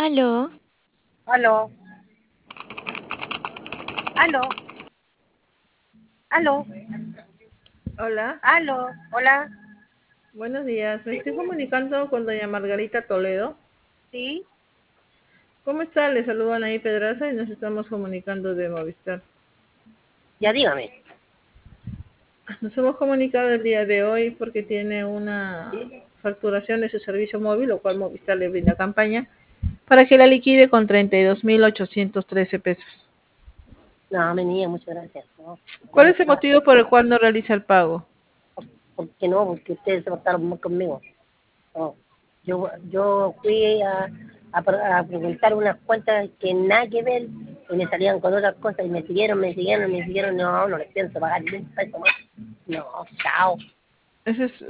Aló, Aló, aló, aló, Hola, aló, hola, buenos días. Me estoy comunicando con doña Margarita Toledo. sí, ¿Cómo está? Le saludo a Anaí Pedraza y nos estamos comunicando de Movistar. ya dígame. Nos hemos comunicado el día de hoy porque tiene una facturación de su servicio móvil, lo cual Movistar le brinda campaña, para que la liquide con 32.813 pesos. No, me niega, muchas gracias. No, ¿Cuál no es el está. motivo por el cual no realiza el pago? ¿Por qué no? Porque ustedes se portaron mal conmigo. No. Yo fui a preguntar unas cuentas que nada que ver y me salían con otras cosas y me siguieron. No, no les pienso pagar ni un peso más. No, chao. Ese es